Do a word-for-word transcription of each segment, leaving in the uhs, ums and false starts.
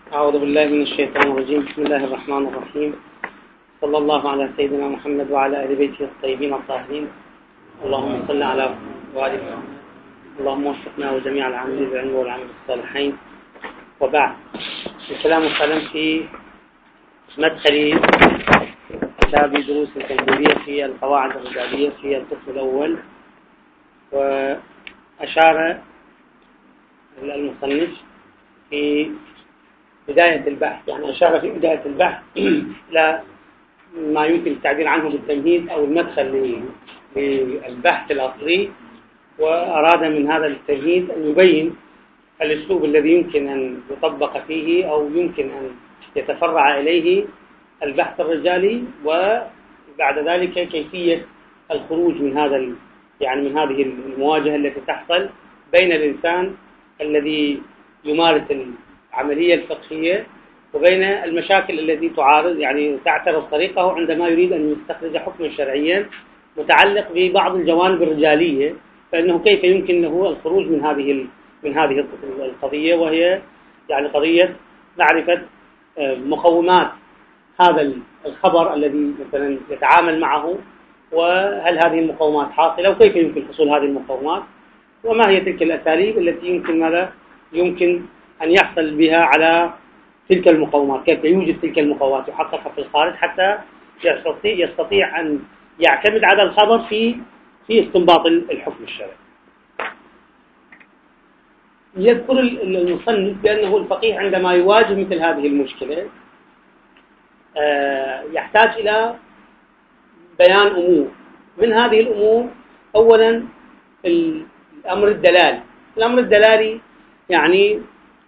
أعوذ بالله من الشيطان الرجيم. بسم الله الرحمن الرحيم. صلى الله على سيدنا محمد وعلى آل بيته الطيبين الطاهرين. اللهم صل على وآل محمد. اللهم وفقنا وجميع العاملين بالعلم والعمل الصالحين. وبعد، الكلام القلم في مدخل كتاب دروس التجريبية في القواعد الرجالية في القسم الأول. وأشار المصنف في بداية البحث، يعني أشار في بداية البحث إلى ما يمكن التعبير عنه بالتمهيد أو المدخل للبحث الأصلي، وأراد من هذا التمهيد أن يبين الأسلوب الذي يمكن أن يطبق فيه أو يمكن أن يتفرع إليه البحث الرجالي، وبعد ذلك كيفية الخروج من هذا يعني من هذه المواجهة التي تحصل بين الإنسان الذي يمارس العملية الفقهية وبين المشاكل التي تعارض يعني تعترض طريقه عندما يريد أن يستخرج حكما شرعيا متعلق ببعض الجوانب الرجالية، فإنه كيف يمكن له الخروج من هذه من هذه القضية، وهي يعني قضية معرفة مقومات هذا الخبر الذي مثلا يتعامل معه، وهل هذه المقومات حاصلة وكيف يمكن حصول هذه المقومات، وما هي تلك الأساليب التي يمكن ماذا يمكن أن يحصل بها على تلك المقومات، كيف يوجد تلك المقومات يحققها في الخارج حتى يستطيع يستطيع أن يعتمد على الخبر في في استنباط الحكم الشرعي. يذكر المصنف بأنه الفقيه عندما يواجه مثل هذه المشكلة يحتاج إلى بيان أمور. من هذه الأمور أولا الأمر الدلالي. الأمر الدلالي يعني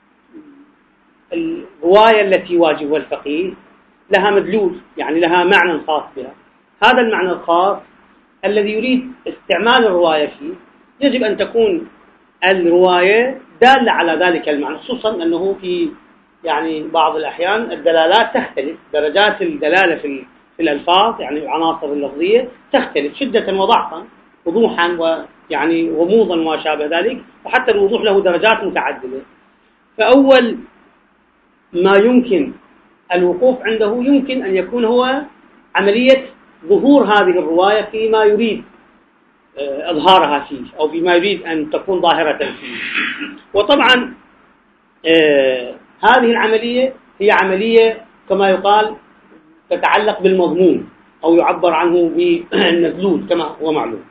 الرواية التي يواجهها الفقيه لها مدلول، يعني لها معنى خاص بها. هذا المعنى الخاص الذي يريد استعمال الرواية فيه يجب أن تكون الرواية دالة على ذلك المعنى، خصوصا أنه في يعني بعض الأحيان الدلالات تختلف، درجات الدلالة في في الألفاظ يعني العناصر اللفظية تختلف شدة وضعفا، وضوحا ويعني غموضا وما شابه ذلك، وحتى الوضوح له درجات متعددة. فأول ما يمكن الوقوف عنده يمكن أن يكون هو عملية ظهور هذه الرواية فيما يريد إظهارها فيه أو فيما يريد أن تكون ظاهرة فيه. وطبعا آه هذه العملية هي عملية كما يقال تتعلق بالمضمون أو يعبر عنه بالمدلول كما هو معلوم.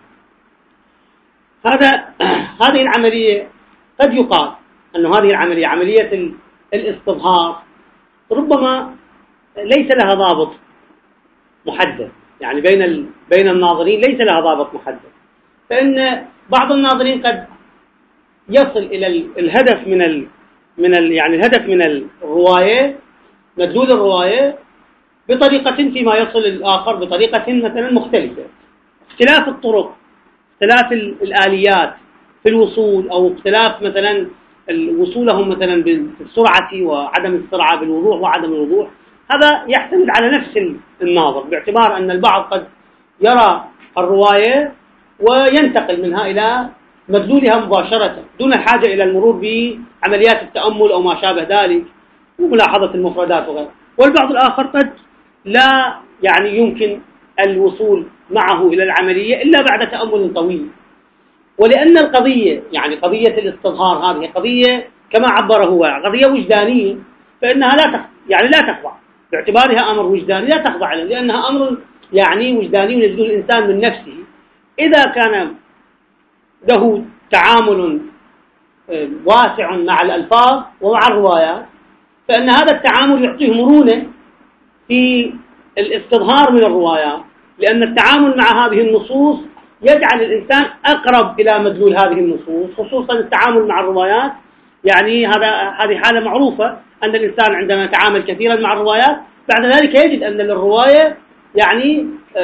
هذا هذه العملية قد يقال أن هذه العملية عملية الاستظهار ربما ليس لها ضابط محدد، يعني بين بين الناظرين ليس لها ضابط محدد، فإن بعض الناظرين قد يصل إلى الهدف من ال من ال يعني الهدف من الرواية مدلول الرواية بطريقة، فيما يصل الآخر بطريقة مثلا مختلفة. اختلاف الطرق، اختلاف الآليات في الوصول، أو اختلاف مثلا وصولهم مثلا بالسرعة وعدم السرعة، بالوضوح وعدم الوضوح، هذا يعتمد على نفس الناظر، باعتبار أن البعض قد يرى الرواية وينتقل منها إلى مدلولها مباشرة دون الحاجة إلى المرور بعمليات التأمل أو ما شابه ذلك وملاحظة المفردات وغيرها. والبعض الآخر قد لا يعني يمكن الوصول معه إلى العملية إلا بعد تأمل طويل. ولأن القضية يعني قضية الاستظهار هذه قضية كما عبره هو قضية وجدانية، فإنها لا تخ... يعني لا تخضع باعتبارها أمر وجداني، لا تخضع له، لأنها أمر يعني وجداني ينزله الإنسان من نفسه. إذا كان له تعامل واسع مع الألفاظ ومع الروايات، فإن هذا التعامل يعطيه مرونة في الاستظهار من الروايات، لأن التعامل مع هذه النصوص يجعل الإنسان أقرب إلى مدلول هذه النصوص، خصوصا التعامل مع الروايات. يعني هذا هذه حالة معروفة أن الإنسان عندما يتعامل كثيرا مع الروايات بعد ذلك يجد أن للرواية يعني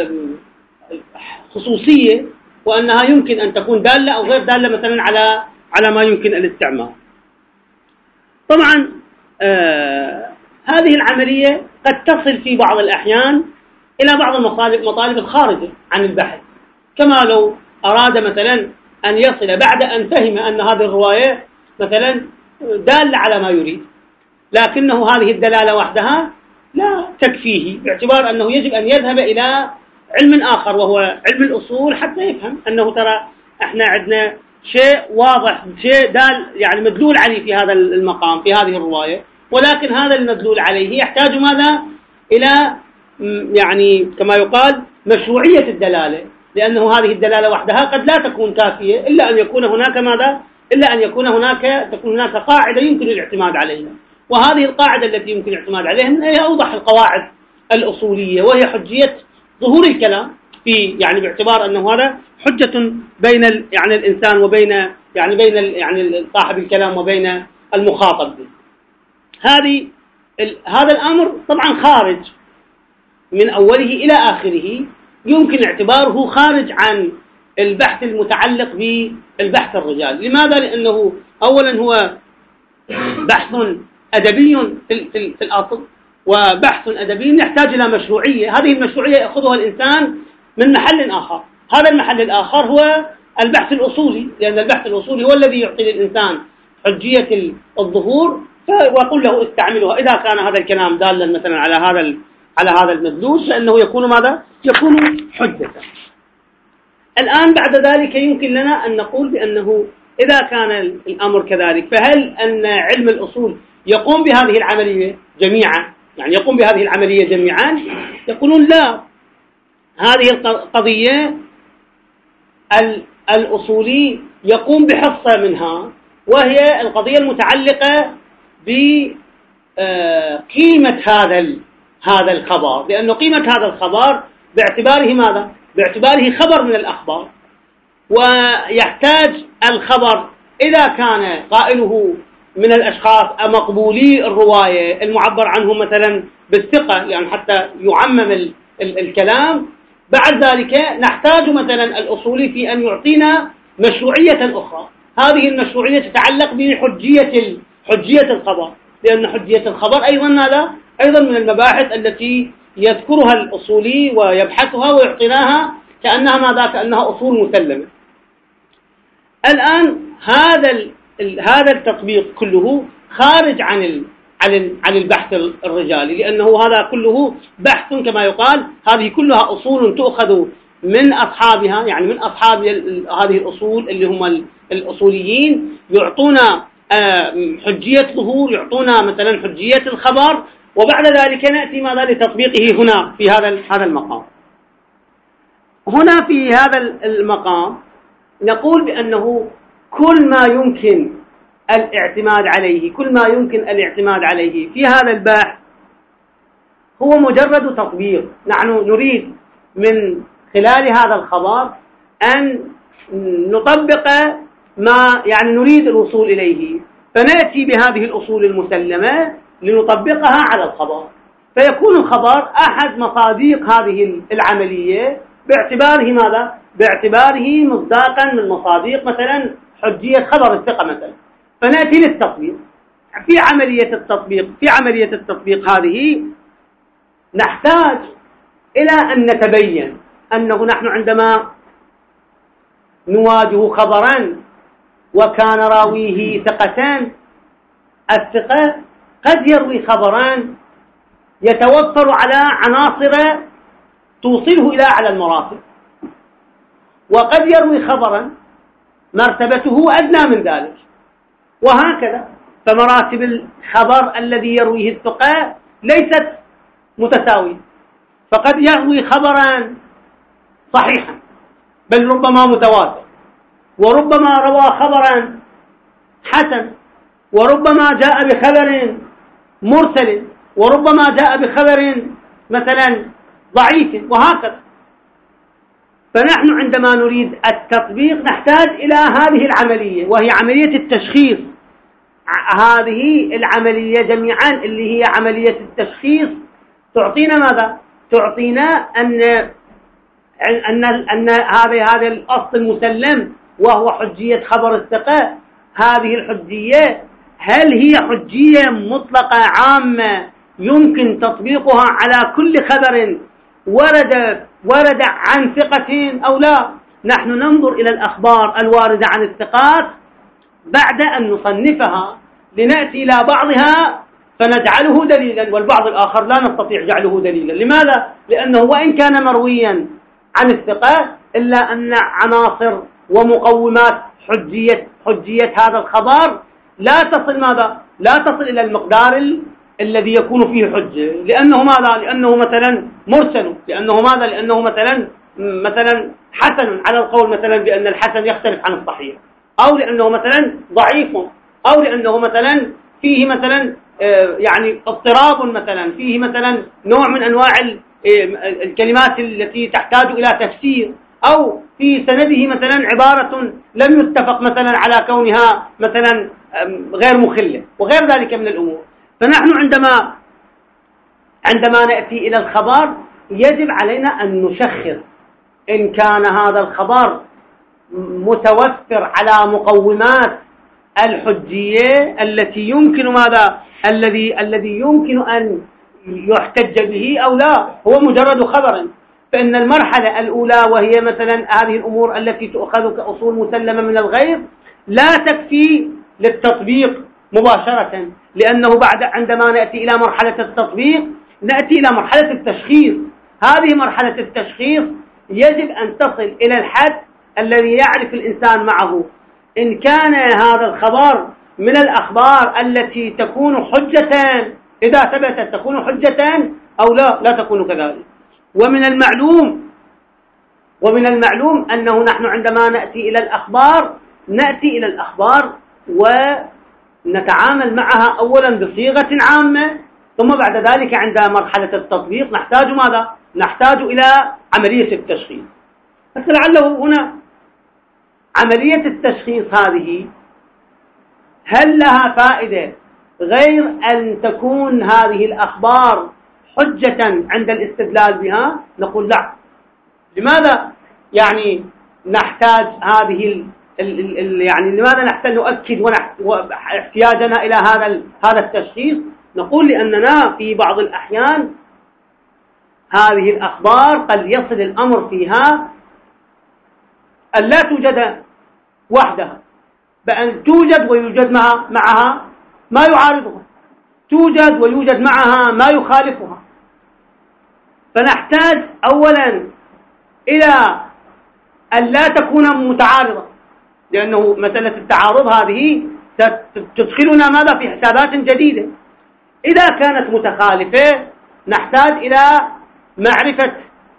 خصوصية، وأنها يمكن أن تكون دالة أو غير دالة مثلا على على ما يمكن الاستعمال. طبعا آه هذه العملية قد تصل في بعض الأحيان إلى بعض المطالب مطالب الخارجة عن البحث، كما لو أراد مثلا أن يصل بعد أن فهم أن هذه الرواية مثلا دالة على ما يريد، لكنه هذه الدلالة وحدها لا تكفيه، باعتبار أنه يجب أن يذهب إلى علم آخر وهو علم الأصول حتى يفهم أنه ترى احنا عندنا شيء واضح، شيء دال يعني مدلول عليه في هذا المقام في هذه الرواية، ولكن هذا المدلول عليه يحتاج ماذا؟ إلى يعني كما يقال مشروعية الدلالة، لأنه هذه الدلالة وحدها قد لا تكون كافية إلا أن يكون هناك ماذا؟ إلا أن يكون هناك تكون هناك قاعدة يمكن الاعتماد عليها، وهذه القاعدة التي يمكن الاعتماد عليها هي أوضح القواعد الأصولية، وهي حجية ظهور الكلام في يعني باعتبار أنه هذا حجة بين ال يعني الإنسان وبين يعني بين ال يعني صاحب الكلام وبين المخاطب به. هذه هذا الأمر طبعا خارج من أوله إلى آخره، يمكن اعتباره خارج عن البحث المتعلق بالبحث الرجال. لماذا؟ لأنه أولا هو بحث أدبي في, في, في الأصل، وبحث أدبي يحتاج إلى مشروعية، هذه المشروعية يأخذها الإنسان من محل آخر، هذا المحل الآخر هو البحث الأصولي، لأن البحث الأصولي هو الذي يعطي للإنسان حجية الظهور، ويقول له استعملها إذا كان هذا الكلام دالا مثلا على هذا على هذا المدلول فإنه يكون ماذا؟ يكون حجة. الآن بعد ذلك يمكن لنا أن نقول بأنه إذا كان الأمر كذلك، فهل أن علم الأصول يقوم بهذه العملية جميعا؟ يعني يقوم بهذه العملية جميعا؟ يقولون لا، هذه القضية الأصولي يقوم بحصة منها، وهي القضية المتعلقة بقيمة هذا هذا الخبر، لأنه قيمة هذا الخبر باعتباره ماذا؟ باعتباره خبر من الأخبار، ويحتاج الخبر إذا كان قائله من الأشخاص مقبولي الرواية المعبر عنهم مثلا بالثقة، يعني حتى يعمم ال ال الكلام، بعد ذلك نحتاج مثلا الأصولي في أن يعطينا مشروعية أخرى، هذه المشروعية تتعلق بحجية حجية الخبر، لأن حجية الخبر أيضا ماذا؟ أيضا من المباحث التي يذكرها الأصولي ويبحثها ويعطيناها كأنها ماذا؟ كأنها أصول مسلمة. الآن هذا هذا التطبيق كله خارج عن ال عن عن البحث الرجالي، لأنه هذا كله بحث كما يقال، هذه كلها أصول تؤخذ من أصحابها، يعني من أصحاب هذه الأصول اللي هم الأصوليين، يعطونا حجية ظهور، يعطونا مثلا حجية الخبر، وبعد ذلك نأتي ماذا؟ لتطبيقه هنا في هذا هذا المقام. هنا في هذا المقام نقول بأنه كل ما يمكن الاعتماد عليه كل ما يمكن الاعتماد عليه في هذا البحث هو مجرد تطبيق. نحن نريد من خلال هذا الخبر أن نطبق ما يعني نريد الوصول إليه، فنأتي بهذه الأصول المسلمة لنطبقها على الخبر، فيكون الخبر أحد مصادق هذه العملية باعتباره ماذا؟ باعتباره مصداقا من مصادق مثلا حجية خبر الثقة مثلا، فنأتي للتطبيق. في عملية التطبيق في عملية التطبيق هذه نحتاج إلى أن نتبين أنه نحن عندما نواجه خبرا وكان راويه ثقتان، الثقة قد يروي خبرا يتوفر على عناصر توصله إلى أعلى المراتب، وقد يروي خبرا مرتبته أدنى من ذلك، وهكذا. فمراتب الخبر الذي يرويه الثقة ليست متساوية، فقد يروي خبرا صحيحا بل ربما متواتر، وربما روى خبرا حسن، وربما جاء بخبر مرسل، وربما جاء بخبر مثلا ضعيف، وهكذا. فنحن عندما نريد التطبيق نحتاج إلى هذه العملية، وهي عملية التشخيص. هذه العملية جميعا اللي هي عملية التشخيص تعطينا ماذا؟ تعطينا أن أن أن هذا هذا الأصل المسلم وهو حجية خبر الثقة، هذه الحجية هل هي حجية مطلقة عامة يمكن تطبيقها على كل خبر ورد ورد عن ثقة أو لا؟ نحن ننظر إلى الأخبار الواردة عن الثقات بعد أن نصنفها لنأتي إلى بعضها فنجعله دليلا، والبعض الآخر لا نستطيع جعله دليلا. لماذا؟ لأنه وإن كان مرويا عن الثقة إلا أن عناصر ومقومات حجية حجية هذا الخبر لا تصل ماذا؟ لا تصل إلى المقدار ال... الذي يكون فيه حجة، لأنه ماذا؟ لأنه مثلا مرسل، لأنه ماذا؟ لأنه مثلا مثلا حسن، على القول مثلا بأن الحسن يختلف عن الصحيح، أو لأنه مثلا ضعيف، أو لأنه مثلا فيه مثلا يعني اضطراب، مثلا فيه مثلا نوع من أنواع الكلمات التي تحتاج إلى تفسير، أو في سنده مثلا عبارة لم يتفق مثلا على كونها مثلا غير مخلة وغير ذلك من الأمور. فنحن عندما عندما نأتي إلى الخبر يجب علينا أن نشخص إن كان هذا الخبر متوفر على مقومات الحجية التي يمكن ماذا الذي الذي يمكن أن يحتج به أو لا، هو مجرد خبر. فإن المرحلة الأولى وهي مثلا هذه الأمور التي تؤخذ كأصول مسلمة من الغير لا تكفي للتطبيق مباشرة، لأنه بعد عندما نأتي إلى مرحلة التطبيق نأتي إلى مرحلة التشخيص. هذه مرحلة التشخيص يجب أن تصل إلى الحد الذي يعرف الإنسان معه إن كان هذا الخبر من الأخبار التي تكون حجة، إذا ثبتت تكون حجة أو لا لا تكون كذلك. ومن المعلوم ومن المعلوم أنه نحن عندما نأتي إلى الأخبار نأتي إلى الأخبار ونتعامل معها أولا بصيغة عامة، ثم بعد ذلك عند مرحلة التطبيق نحتاج ماذا؟ نحتاج إلى عملية التشخيص. فلعله هنا عملية التشخيص هذه هل لها فائدة غير أن تكون هذه الأخبار حجة عند الاستدلال بها؟ نقول لا. لماذا يعني نحتاج هذه ال ال ال يعني لماذا نحتاج نؤكد احتياجنا إلى هذا هذا التشخيص؟ نقول لأننا في بعض الأحيان هذه الأخبار قد يصل الأمر فيها أن لا توجد وحدها، بأن توجد ويوجد معها, معها ما يعارضها، توجد ويوجد معها ما يخالفها. فنحتاج أولا إلى أن لا تكون متعارضة، لأنه مسألة التعارض هذه تدخلنا ماذا في حسابات جديدة. إذا كانت متخالفة نحتاج إلى معرفة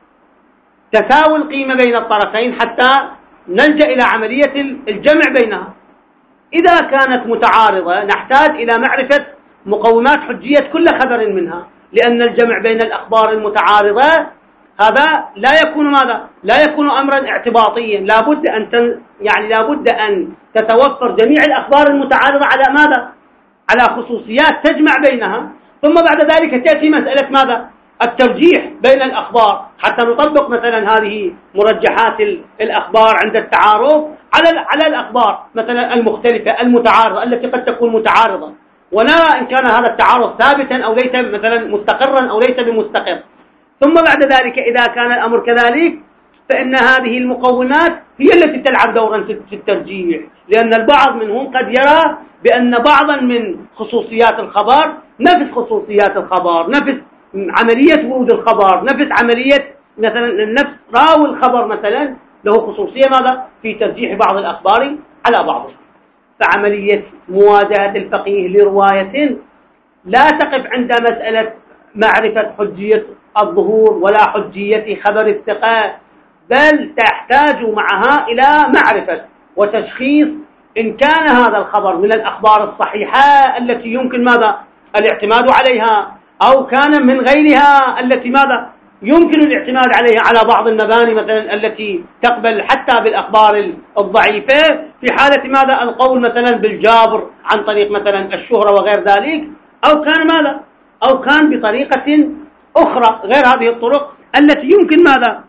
تساوي القيمة بين الطرفين حتى نلجأ إلى عملية الجمع بينها. إذا كانت متعارضة نحتاج إلى معرفة مقومات حجية كل خبر منها، لأن الجمع بين الأخبار المتعارضة هذا لا يكون ماذا؟ لا يكون أمرا اعتباطيا، لابد أن تن يعني لابد أن تتوفر جميع الأخبار المتعارضة على ماذا؟ على خصوصيات تجمع بينها، ثم بعد ذلك تأتي مسألة ماذا؟ الترجيح بين الأخبار حتى نطبق مثلا هذه مرجحات الأخبار عند التعارض على على الأخبار مثلا المختلفة المتعارضة التي قد تكون متعارضة، ونرى إن كان هذا التعارض ثابتا أو ليس مثلا مستقرا أو ليس بمستقر. ثم بعد ذلك إذا كان الأمر كذلك فإن هذه المقومات هي التي تلعب دورا في الترجيح، لأن البعض منهم قد يرى بأن بعضا من خصوصيات الخبر نفس خصوصيات الخبر، نفس عملية ورود الخبر، نفس عملية مثلا نفس راوي الخبر مثلا له خصوصية ماذا؟ في ترجيح بعض الأخبار على بعضها. فعملية مواجهة الفقيه لرواية لا تقف عند مسألة معرفة حجية الظهور ولا حجية خبر الثقة، بل تحتاج معها إلى معرفة وتشخيص إن كان هذا الخبر من الأخبار الصحيحة التي يمكن ماذا؟ الاعتماد عليها، أو كان من غيرها التي ماذا؟ يمكن الاعتماد عليها على بعض المباني مثلا التي تقبل حتى بالأخبار الضعيفة، في حالة ماذا؟ القول مثلا بالجابر عن طريق مثلا الشهرة وغير ذلك، أو كان ماذا؟ أو كان بطريقة أخرى غير هذه الطرق التي يمكن ماذا؟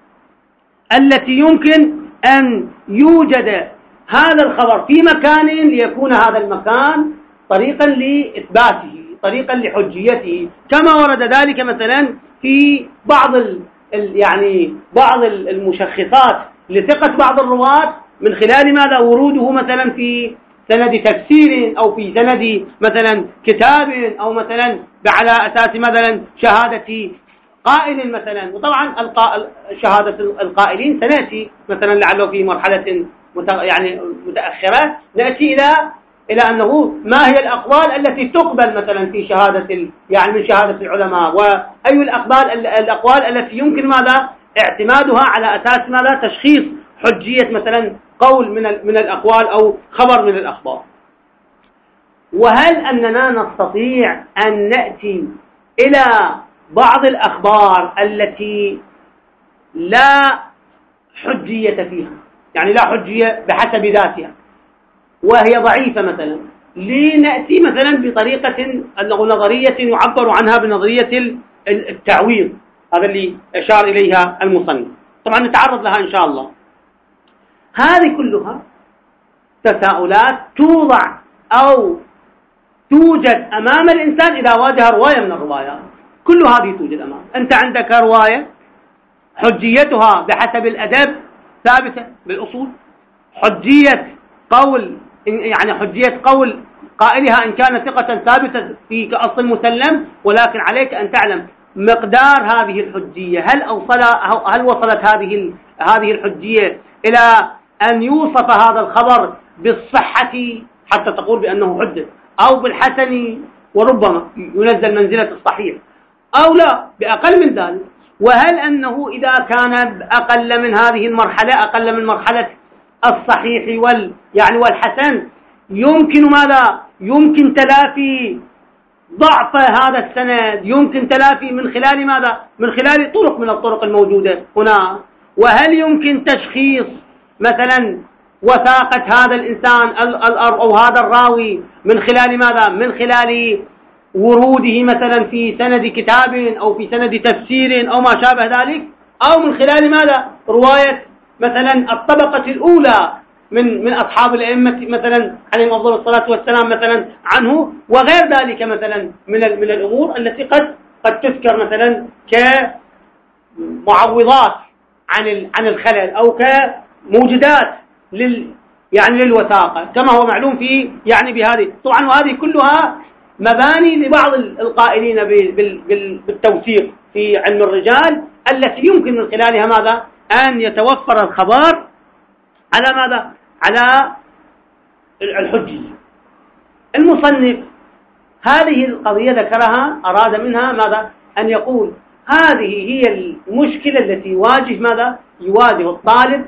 التي يمكن أن يوجد هذا الخبر في مكان ليكون هذا المكان طريقا لإثباته، طريقا لحجيته، كما ورد ذلك مثلا في بعض ال يعني بعض المشخصات لثقة بعض الرواة من خلال ماذا؟ وروده مثلا في سند تفسير أو في سند مثلا كتاب أو مثلا على أساس مثلا شهادة قائل مثلا. وطبعا شهادة القائلين سنأتي مثلا لعله في مرحلة يعني متأخرة نأتي إلى إلى أنه ما هي الأقوال التي تقبل مثلا في شهادة يعني من شهادة العلماء، وأي الأقوال الأقوال التي يمكن ماذا اعتمادها على أساس ماذا تشخيص حجية مثلا قول من من الأقوال أو خبر من الأخبار. وهل أننا نستطيع أن نأتي إلى بعض الأخبار التي لا حجية فيها، يعني لا حجية بحسب ذاتها وهي ضعيفة مثلا، لنأتي مثلا بطريقة نظرية يعبر عنها بنظرية التعويض، هذا اللي أشار إليها المصنف، طبعا نتعرض لها إن شاء الله. هذه كلها تساؤلات توضع أو توجد أمام الإنسان إذا واجه رواية من الروايات. كل هذه توجد أمام أنت عندك رواية حجيتها بحسب الأدب ثابتة بالأصول، حجية قول يعني حجية قول قائلها إن كان ثقة ثابتة في كأصل مسلم، ولكن عليك أن تعلم مقدار هذه الحجية، هل أوصل هل وصلت هذه هذه الحجية إلى أن يوصف هذا الخبر بالصحة حتى تقول بأنه حجة، أو بالحسن وربما ينزل منزلة الصحيح، أو لا بأقل من ذلك. وهل أنه إذا كان أقل من هذه المرحلة أقل من مرحلة الصحيح وال يعني والحسن يمكن ماذا يمكن تلافي ضعف هذا السند، يمكن تلافي من خلال ماذا من خلال طرق من الطرق الموجودة هنا. وهل يمكن تشخيص مثلا وثاقة هذا الإنسان أو هذا الراوي من خلال ماذا من خلال وروده مثلا في سند كتاب أو في سند تفسير أو ما شابه ذلك، أو من خلال ماذا رواية مثلا الطبقة الأولى من من أصحاب الأئمة مثلا عليهم أفضل الصلاة والسلام مثلا عنه، وغير ذلك مثلا من من الأمور التي قد قد تذكر مثلا كمعوضات عن عن الخلل أو كموجدات لل يعني للوثاقة كما هو معلوم في يعني بهذه. طبعا وهذه كلها مباني لبعض القائلين بالتوثيق في علم الرجال التي يمكن من خلالها ماذا أن يتوفر الخبر على ماذا على الحجية. المصنف هذه القضية ذكرها أراد منها ماذا أن يقول هذه هي المشكلة التي يواجه ماذا يواجه الطالب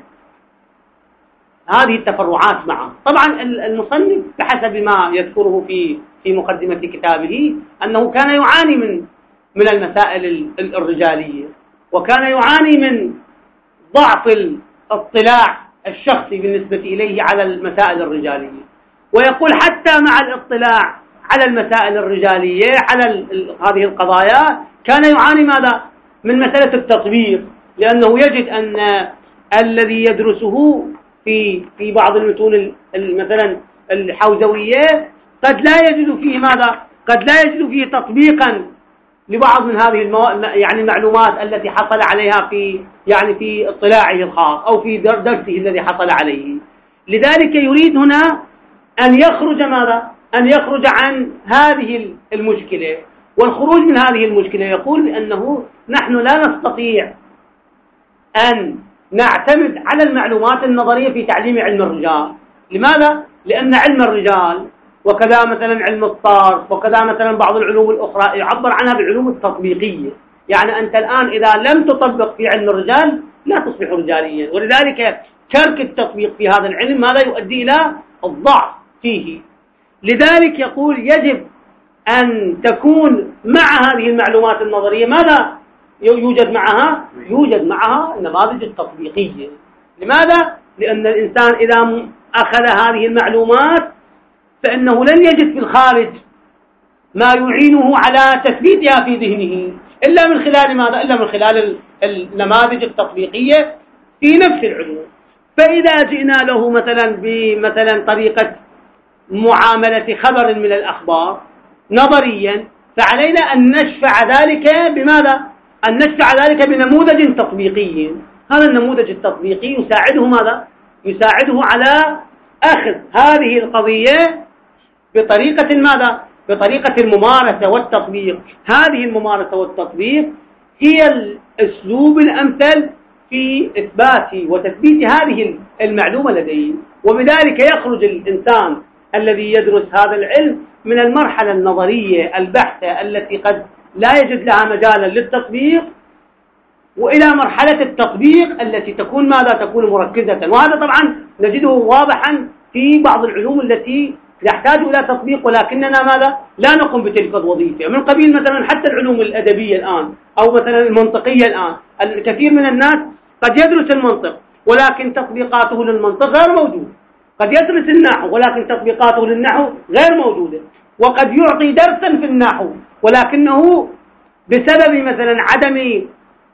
هذه التفرعات معه. طبعا المصنف بحسب ما يذكره في في مقدمة كتابه أنه كان يعاني من من المسائل الرجالية، وكان يعاني من ضعف الاطلاع الشخصي بالنسبة إليه على المسائل الرجالية، ويقول حتى مع الاطلاع على المسائل الرجالية على هذه القضايا كان يعاني ماذا من مسألة التطبيق، لأنه يجد أن الذي يدرسه في في بعض المتون مثلا الحوزوية قد لا يجد فيه ماذا قد لا يجد فيه تطبيقا لبعض من هذه المو... يعني المعلومات التي حصل عليها في يعني في اطلاعه الخاص أو في درسه الذي حصل عليه. لذلك يريد هنا أن يخرج ماذا أن يخرج عن هذه المشكلة، والخروج من هذه المشكلة يقول بأنه نحن لا نستطيع أن نعتمد على المعلومات النظرية في تعليم علم الرجال. لماذا؟ لأن علم الرجال وكذا مثلا علم الصرف وكذا مثلا بعض العلوم الأخرى يعبر عنها بالعلوم التطبيقية، يعني أنت الآن إذا لم تطبق في علم الرجال لا تصبح رجاليا، ولذلك ترك التطبيق في هذا العلم ماذا يؤدي إلى الضعف فيه. لذلك يقول يجب أن تكون مع هذه المعلومات النظرية ماذا يوجد معها يوجد معها النماذج التطبيقية. لماذا؟ لأن الإنسان إذا أخذ هذه المعلومات فإنه لن يجد في الخارج ما يعينه على تثبيتها في ذهنه إلا من خلال ماذا؟ إلا من خلال النماذج التطبيقية في نفس العلوم. فإذا جئنا له مثلا بمثلا طريقة معاملة خبر من الأخبار نظريا، فعلينا أن نشفع ذلك بماذا؟ أن نشفع ذلك بنموذج تطبيقي. هذا النموذج التطبيقي يساعده ماذا؟ يساعده على أخذ هذه القضية بطريقة ماذا؟ بطريقة الممارسة والتطبيق. هذه الممارسة والتطبيق هي الأسلوب الأمثل في إثبات وتثبيت هذه المعلومة لديه، وبذلك يخرج الإنسان الذي يدرس هذا العلم من المرحلة النظرية البحثة التي قد لا يجد لها مجالا للتطبيق، وإلى مرحلة التطبيق التي تكون ماذا؟ تكون مركزة. وهذا طبعا نجده واضحا في بعض العلوم التي يحتاج إلى تطبيق، ولكننا ماذا؟ لا نقوم بتلك الوظيفة. من قبيل مثلا حتى العلوم الأدبية الآن أو مثلا المنطقية الآن، الكثير من الناس قد يدرس المنطق ولكن تطبيقاته للمنطق غير موجودة، قد يدرس النحو ولكن تطبيقاته للنحو غير موجودة، وقد يعطي درسا في النحو ولكنه بسبب مثلا عدم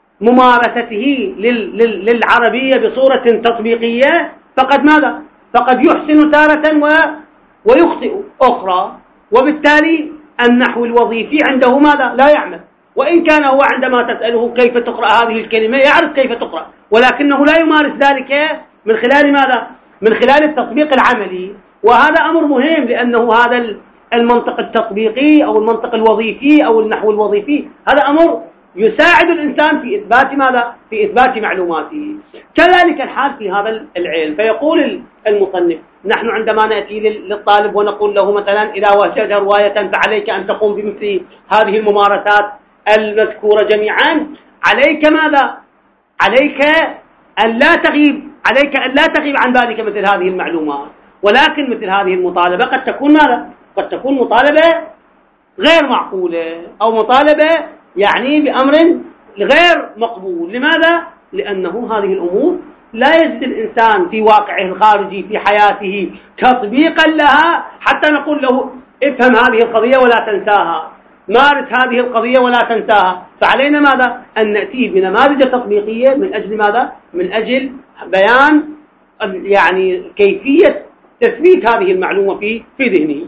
ممارسته للعربية بصورة تطبيقية فقد ماذا؟ فقد يحسن تارة و ويخطئ أخرى، وبالتالي النحو الوظيفي عنده ماذا؟ لا يعمل. وإن كان هو عندما تسأله كيف تقرأ هذه الكلمة يعرف كيف تقرأ، ولكنه لا يمارس ذلك من خلال ماذا؟ من خلال التطبيق العملي. وهذا أمر مهم، لأنه هذا المنطق التطبيقي أو المنطق الوظيفي أو النحو الوظيفي هذا أمر يساعد الإنسان في إثبات ماذا؟ في إثبات معلوماته. كذلك الحال في هذا العلم. فيقول المصنف: نحن عندما نأتي للطالب ونقول له مثلا إذا وجدت رواية فعليك أن تقوم بمثل هذه الممارسات المذكورة جميعا، عليك ماذا؟ عليك أن لا تغيب عليك أن لا تغيب عن ذلك مثل هذه المعلومات. ولكن مثل هذه المطالبة قد تكون ماذا؟ قد تكون مطالبة غير معقولة أو مطالبة يعني بأمر غير مقبول. لماذا؟ لأنه هذه الأمور لا يجد الإنسان في واقعه الخارجي في حياته تطبيقا لها حتى نقول له افهم هذه القضية ولا تنساها، مارس هذه القضية ولا تنساها. فعلينا ماذا؟ أن نأتي بنماذج تطبيقية من أجل ماذا؟ من أجل بيان يعني كيفية تثبيت هذه المعلومة في في ذهنه.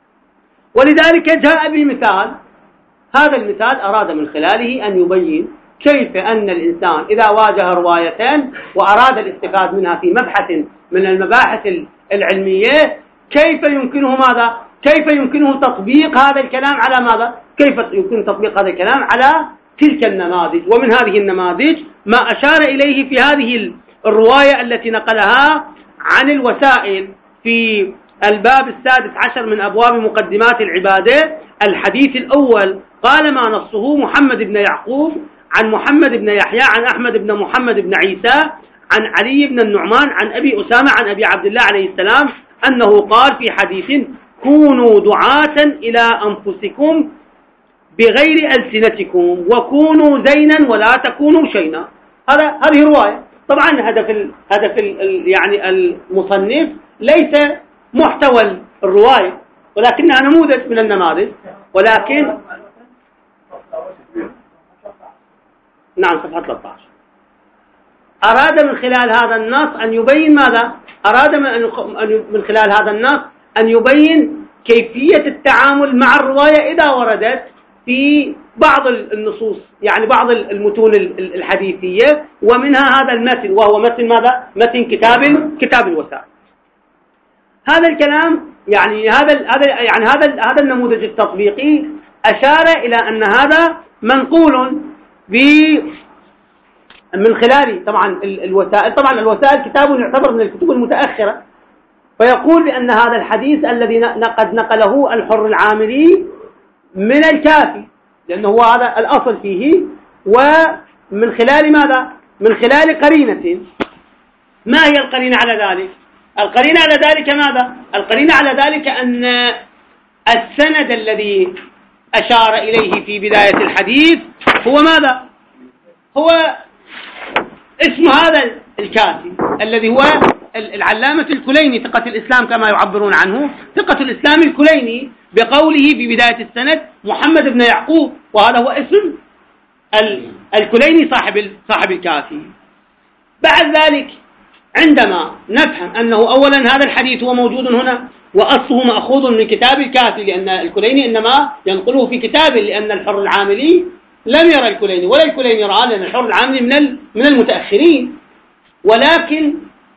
ولذلك جاء بمثال. هذا المثال أراد من خلاله أن يبين كيف أن الإنسان إذا واجه روايتين وأراد الاستفادة منها في مبحث من المباحث العلمية كيف يمكنه ماذا؟ كيف يمكنه تطبيق هذا الكلام على ماذا؟ كيف يمكن تطبيق هذا الكلام على تلك النماذج. ومن هذه النماذج ما أشار إليه في هذه الرواية التي نقلها عن الوسائل في الباب السادس عشر من أبواب مقدمات العبادة. الحديث الأول قال ما نصه محمد بن يعقوب عن محمد بن يحيى عن أحمد بن محمد بن عيسى عن علي بن النعمان عن أبي أسامة عن أبي عبد الله عليه السلام أنه قال في حديث: كونوا دعاة إلى أنفسكم بغير ألسنتكم وكونوا زينا ولا تكونوا شينا. هذا هذه رواية. طبعا هدف ال هدف ال يعني المصنف ليس محتوى الرواية ولكنها نموذج من النماذج. ولكن نعم صفحة ثلاثة عشر أراد من خلال هذا النص أن يبين ماذا؟ أراد من خلال هذا النص أن يبين كيفية التعامل مع الرواية إذا وردت في بعض النصوص، يعني بعض المتون الحديثية، ومنها هذا المتن وهو متن ماذا؟ متن كتاب كتاب الوسائل. هذا الكلام يعني هذا هذا يعني هذا هذا النموذج التطبيقي أشار إلى أن هذا منقول ب من خلال طبعا الوسائل. طبعا الوسائل كتاب يعتبر من الكتب المتأخرة، فيقول بأن هذا الحديث الذي قد نقله الحر العاملي من الكافي، لأنه هو هذا الأصل فيه، ومن خلال ماذا؟ من خلال قرينة. ما هي القرينة على ذلك؟ القرينة على ذلك ماذا؟ القرينة على ذلك أن السند الذي أشار إليه في بداية الحديث هو ماذا؟ هو اسم هذا الكافي الذي هو العلامة الكليني ثقة الإسلام كما يعبرون عنه، ثقة الإسلام الكليني، بقوله في بداية السند محمد بن يعقوب، وهذا هو اسم الكليني صاحب صاحب الكافي. بعد ذلك عندما نفهم أنه أولا هذا الحديث هو موجود هنا وأصله مأخوذ من كتاب الكافي، لأن الكليني إنما ينقله في كتابه، لأن الحر العاملي لم يرى الكليني ولا الكليني رأى، لأن الحر العاملي من من المتأخرين. ولكن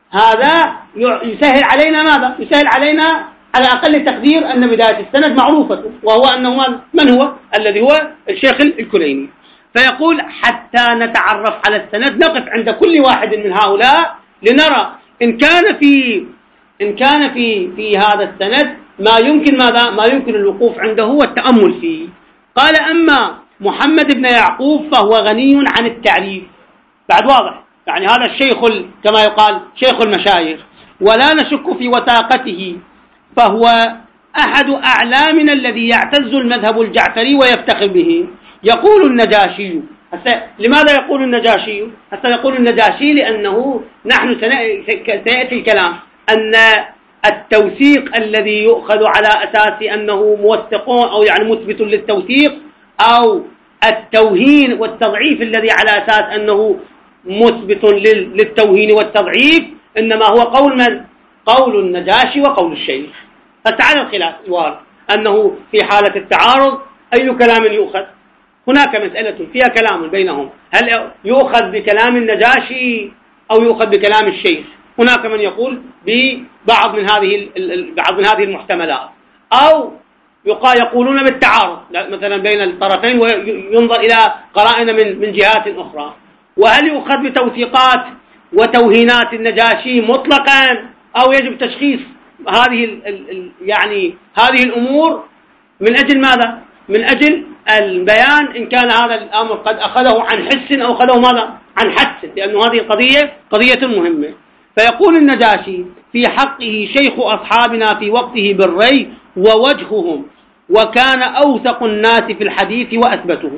هذا يسهل علينا ماذا؟ يسهل علينا على أقل تقدير أن بداية السند معروفة، وهو أنه من هو؟ الذي هو الشيخ الكليني. فيقول حتى نتعرف على السند نقف عند كل واحد من هؤلاء لنرى إن كان في إن كان في في هذا السند ما يمكن ماذا؟ ما يمكن الوقوف عنده والتأمل فيه. قال أما محمد بن يعقوب فهو غني عن التعريف. بعد واضح، يعني هذا الشيخ كما يقال شيخ المشايخ، ولا نشك في وثاقته، فهو أحد أعلامنا الذي يعتز المذهب الجعفري ويفتخر به. يقول النجاشي، لماذا يقول النجاشي؟ حتى يقول النجاشي لأنه نحن سيأتي الكلام أن التوثيق الذي يؤخذ على أساس أنه موثق أو يعني مثبت للتوثيق، أو التوهين والتضعيف الذي على أساس أنه مثبت للتوهين والتضعيف، إنما هو قول من؟ قول النجاشي وقول الشيخ. فتعالى الخلاف الوارد أنه في حالة التعارض أي كلام يؤخذ؟ هناك مسألة فيها كلام بينهم، هل يؤخذ بكلام النجاشي أو يؤخذ بكلام الشيخ؟ هناك من يقول ببعض من هذه بعض من هذه المحتملات، أو يقولون بالتعارض مثلا بين الطرفين وينظر إلى قرائن من من جهات أخرى. وهل يؤخذ بتوثيقات وتوهينات النجاشي مطلقا، أو يجب تشخيص هذه يعني هذه الأمور من أجل ماذا؟ من أجل البيان إن كان هذا الأمر قد أخذه عن حس أو أخذه ماذا؟ عن حدس، لأنه هذه القضية قضية مهمة. فيقول النجاشي في حقه شيخ أصحابنا في وقته بالري ووجههم، وكان أوثق الناس في الحديث وأثبته.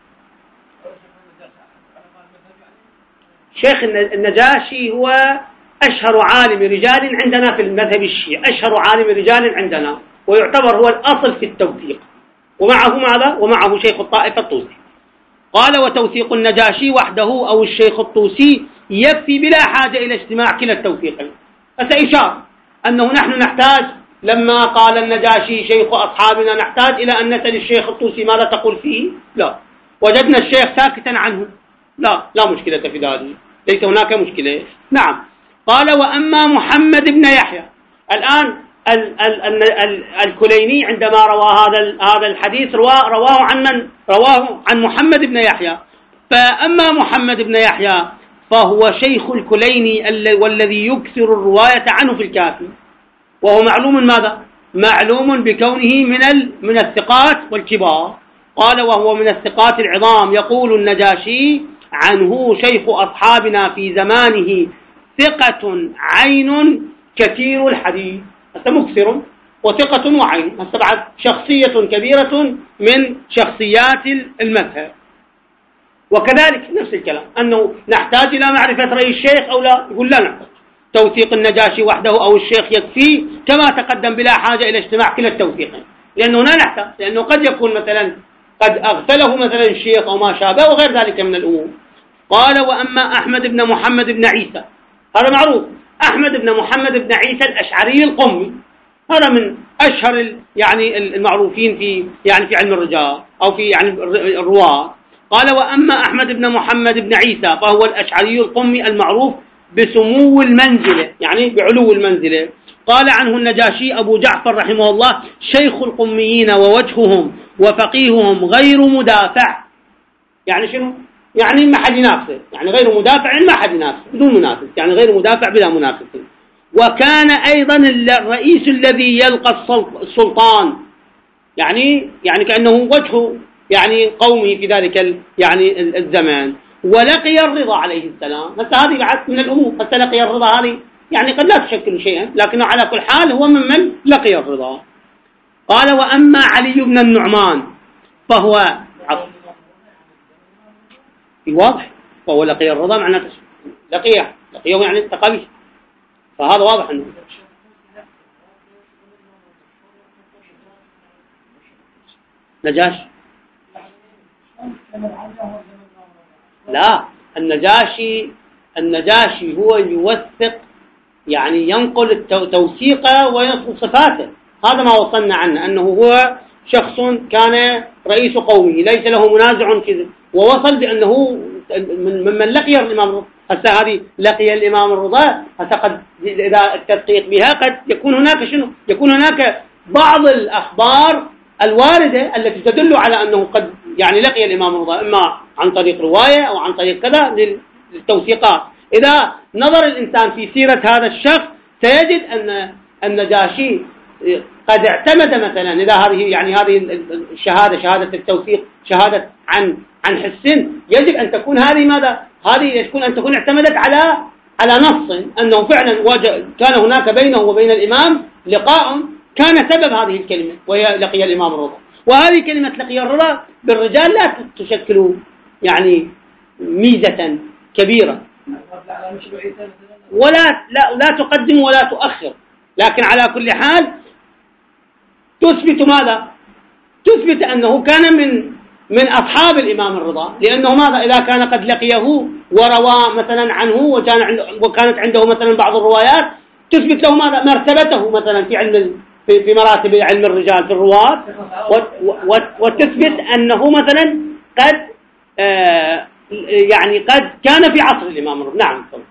شيخ النجاشي هو أشهر عالم رجال عندنا في المذهب الشيعي، أشهر عالم رجال عندنا، ويعتبر هو الأصل في التوثيق، ومعه ماذا؟ ومعه شيخ الطائفة الطوسي. قال وتوثيق النجاشي وحده أو الشيخ الطوسي يكفي بلا حاجة إلى اجتماع كلا التوثيقين. فسإشار أنه نحن نحتاج لما قال النجاشي شيخ أصحابنا نحتاج إلى أن نسأل الشيخ الطوسي ماذا تقول فيه؟ لا. وجدنا الشيخ ساكتا عنه، لا لا مشكلة في ذلك، ليس هناك مشكلة. نعم. قال وأما محمد بن يحيى، الآن ال ال ال ال الكليني عندما روى هذا هذا الحديث رواه رواه عن من؟ رواه عن محمد بن يحيى. فأما محمد بن يحيى فهو شيخ الكليني والذي يكثر الرواية عنه في الكافي، وهو معلوم ماذا؟ معلوم بكونه من من الثقات والكبار. قال وهو من الثقات العظام. يقول النجاشي عنه شيخ أصحابنا في زمانه ثقة عين كثير الحديث، هذا مكثر وثقة وعين، هذا بعد شخصية كبيرة من شخصيات المذهب. وكذلك نفس الكلام أنه نحتاج إلى معرفة رأي الشيخ أو لا؟ يقول لا نحتاج، توثيق النجاشي وحده أو الشيخ يكفي كما تقدم بلا حاجة إلى اجتماع كلا التوثيقين، لأنه لا نحتاج، لأنه قد يكون مثلا قد أغفله مثلا الشيخ أو ما شابه وغير ذلك من الأمور. قال وأما أحمد بن محمد بن عيسى، هذا معروف، أحمد بن محمد بن عيسى الأشعري القمي، هذا من أشهر يعني المعروفين في يعني في علم الرجال أو في يعني الرواة. قال وأما أحمد بن محمد بن عيسى فهو الأشعري القمي المعروف بسمو المنزلة، يعني بعلو المنزلة. قال عنه النجاشي أبو جعفر رحمه الله شيخ القميين ووجههم وفقيههم غير مدافع. يعني شنو؟ يعني ما حد ينافسه، يعني غير مدافع يعني ما حد ينافسه بدون منافس، يعني غير مدافع بلا منافس. وكان أيضا الرئيس الذي يلقى السلطان، يعني يعني كأنه وجهه يعني قومي في ذلك يعني الزمان. ولقي الرضا عليه السلام، بس هذه بعد من الأمور، قد لقي الرضا هذه يعني قد لا تشكل شيئا، لكنه على كل حال هو من من لقي الرضا. قال وأما علي بن النعمان فهو واضح، فهو لقي الرضا معناه لقيه لقيه يعني التقوي، فهذا واضح أنه نجاش. لا، النجاشي النجاشي هو يوثق، يعني ينقل التوثيق وينقل صفاته. هذا ما وصلنا عنه، أنه هو شخص كان رئيس قومه ليس له منازع كذب، ووصل بأنه ممن لقي الإمام هسه هذه لقي الإمام الرضا، هسه قد إذا التدقيق بها قد يكون هناك شنو؟ يكون هناك بعض الأخبار الواردة التي تدل على أنه قد يعني لقي الإمام الرضا، إما عن طريق رواية أو عن طريق كذا للتوثيقات. إذا نظر الإنسان في سيرة هذا الشخص سيجد أن النجاشي قد اعتمد مثلا، إذا هذه يعني هذه الشهادة شهادة التوثيق شهادة عن عن حسن، يجب أن تكون هذه ماذا؟ هذه يكون أن تكون اعتمدت على على نص أنه فعلا كان هناك بينه وبين الإمام لقاء كان سبب هذه الكلمة وهي لقي الإمام الرضا. وهذه كلمة لقي الرضا بالرجال لا تشكل يعني ميزة كبيرة، ولا لا, لا تقدم ولا تؤخر، لكن على كل حال تثبت ماذا؟ تثبت أنه كان من من أصحاب الإمام الرضا، لأنه ماذا؟ إذا كان قد لقيه وروى مثلا عنه وكان وكانت عنده مثلا بعض الروايات تثبت له ماذا؟ مرتبته مثلا في علم في, في مراتب علم الرجال في الرواة، وتثبت أنه مثلا قد آه يعني قد كان في عصر الإمام الرضا. نعم طبعا.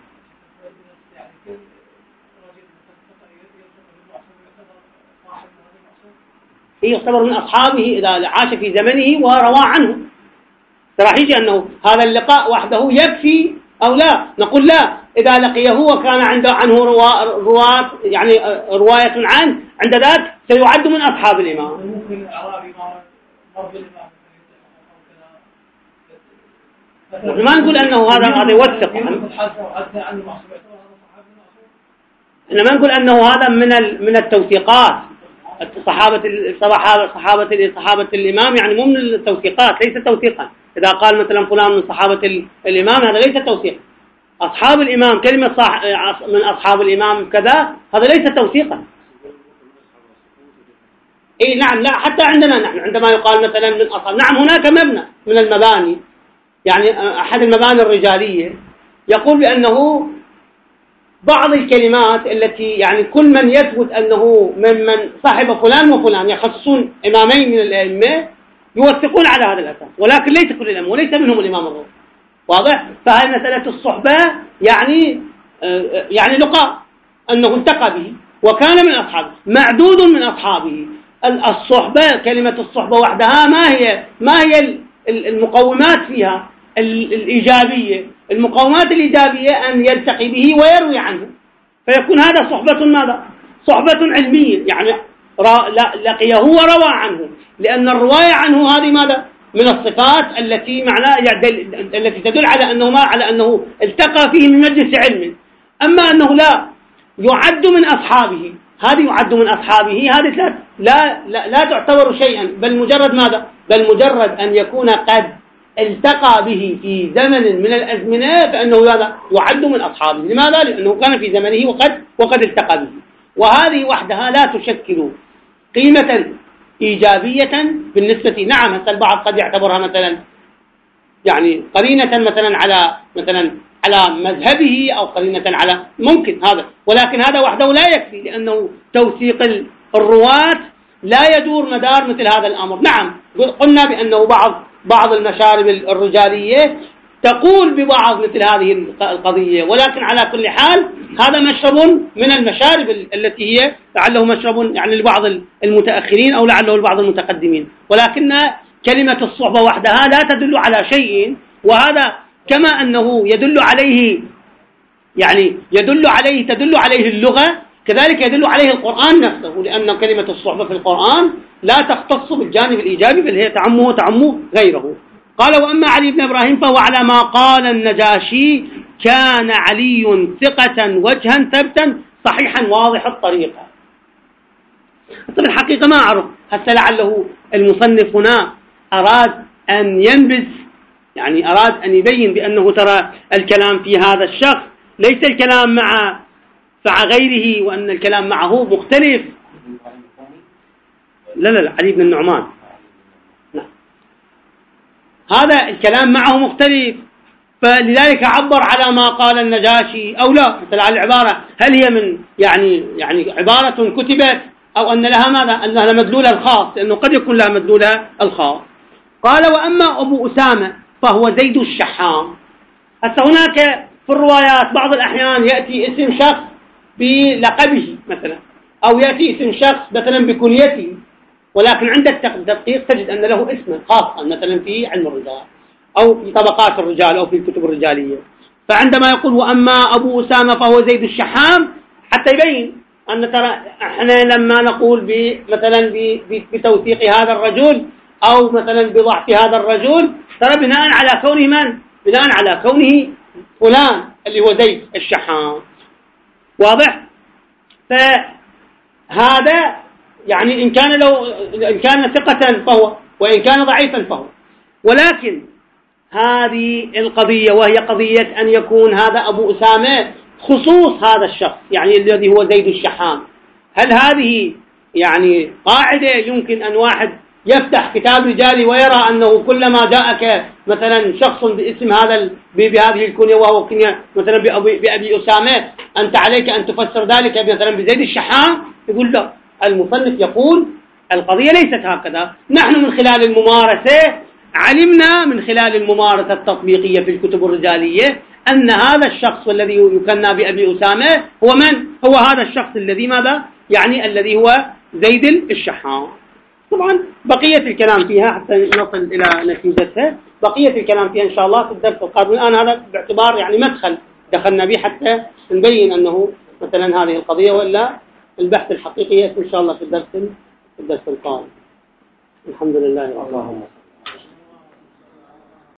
يعتبر من أصحابه إذا عاش في زمنه وروى عنه. راح يجي أنه هذا اللقاء وحده يكفي أو لا؟ نقول لا، إذا لقيه وكان عنده عنه رواة يعني رواية عنه، عند ذلك سيعد من أصحاب الإمام. ممكن الأعرابي ما نقول أنه هذا هذا يوثق، إحنا ما نقول أنه هذا من من التوثيقات. صحابة صحابة صحابة صحابة الإمام يعني مو من التوثيقات، ليس توثيقا. إذا قال مثلا فلان من صحابة الإمام هذا ليس توثيق. أصحاب الإمام كلمة صح من أصحاب الإمام كذا هذا ليس توثيقا. إيه نعم، لا حتى عندنا نحن عندما يقال مثلا من أصحاب، نعم هناك مبنى من المباني يعني أحد المباني الرجالية يقول بأنه بعض الكلمات التي يعني كل من يثبت أنه ممن صاحب فلان وفلان يخصصون إمامين من الأئمة يوثقون على هذا الأساس، ولكن ليس كل الأئمة وليس منهم الإمام الرضا. واضح؟ فهي مسألة الصحبة يعني يعني لقاء أنه التقى به وكان من أصحابه، معدود من أصحابه. الصحبة كلمة الصحبة وحدها ما هي ما هي المقومات فيها الإيجابية؟ المقومات الإيجابية أن يلتقي به ويروي عنه، فيكون هذا صحبة ماذا؟ صحبة علمية، يعني لقيه وروى عنه، لأن الرواية عنه هذه ماذا؟ من الصفات التي معناه التي تدل على أنه ما على أنه التقى فيه من مجلس علم. أما أنه لا يعد من أصحابه، هذه يعد من أصحابه هذه لا لا لا تعتبر شيئا، بل مجرد ماذا؟ بل مجرد أن يكون قد التقى به في زمن من الأزمنة فإنه هذا يعد من أصحابه. لماذا؟ لأنه كان في زمنه وقد وقد التقى به. وهذه وحدها لا تشكل قيمة إيجابية بالنسبة. نعم هذا البعض قد يعتبرها مثلا يعني قرينة مثلا على مثلا على مذهبه أو قرينة على ممكن هذا، ولكن هذا وحده لا يكفي، لأنه توثيق الرواة لا يدور مدار مثل هذا الأمر. نعم قلنا بأنه بعض بعض المشارب الرجالية تقول ببعض مثل هذه القضية، ولكن على كل حال هذا مشرب من المشارب التي هي لعله مشرب يعني لبعض المتأخرين أو لعله لبعض المتقدمين، ولكن كلمة الصحبة وحدها لا تدل على شيء. وهذا كما أنه يدل عليه يعني يدل عليه تدل عليه اللغة، كذلك يدل عليه القرآن نفسه، لأن كلمة الصحبة في القرآن لا تختص بالجانب الإيجابي بل هي تعمه وتعمه غيره. قال: وأما علي بن إبراهيم فهو على ما قال النجاشي: كان علي ثقة وجها ثبتا صحيحا واضح الطريقة. طب الحقيقة ما أعرف هسه لعله المصنف هنا أراد أن ينبذ يعني أراد أن يبين بأنه ترى الكلام في هذا الشخص ليس الكلام مع مع غيره، وأن الكلام معه مختلف. لا لا لا علي بن النعمان لا. هذا الكلام معه مختلف، فلذلك عبر على ما قال النجاشي أو لا. مثل على العبارة هل هي من يعني يعني عبارة كتبت أو أن لها ماذا؟ أن لها مدلولها الخاص، لأنه قد يكون لها مدلولها الخاص. قال: وأما أبو أسامة فهو زيد الشحام. هسه هناك في الروايات بعض الأحيان يأتي اسم شخص بلقبه مثلا، أو يأتي اسم شخص مثلا بكنيته، ولكن عند التدقيق تجد أن له اسما خاصا مثلا في علم الرجال أو في طبقات الرجال أو في الكتب الرجالية. فعندما يقول وأما أبو أسامة فهو زيد الشحام، حتى يبين أن ترى احنا لما نقول مثلا بتوثيق هذا الرجل أو مثلا بضعف هذا الرجل، ترى بناء على كونه من؟ بناء على كونه فلان اللي هو زيد الشحام. واضح؟ فهذا يعني إن كان لو إن كان ثقة فهو، وإن كان ضعيفا فهو. ولكن هذه القضية وهي قضية أن يكون هذا أبو أسامة خصوص هذا الشخص يعني الذي هو زيد الشحام، هل هذه يعني قاعدة يمكن أن واحد يفتح كتاب رجالي ويرى أنه كلما جاءك مثلا شخص باسم هذا بهذه الكنية وهو كنية مثلا بأبي, بأبي أسامة أنت عليك أن تفسر ذلك مثلا بزيد الشحام؟ يقول لا، المصنف يقول القضية ليست هكذا. نحن من خلال الممارسة علمنا من خلال الممارسة التطبيقية في الكتب الرجالية أن هذا الشخص الذي يكنى بأبي أسامة هو من؟ هو هذا الشخص الذي ماذا؟ يعني الذي هو زيد الشحام. طبعا بقية الكلام فيها حتى نصل إلى نتيجتها، بقية الكلام فيها إن شاء الله في الدرس القادم. الآن هذا باعتبار يعني مدخل دخلنا به حتى نبين أنه مثلا هذه القضية، وإلا البحث الحقيقي إن شاء الله في الدرس في الدرس القادم. الحمد لله رب العالمين.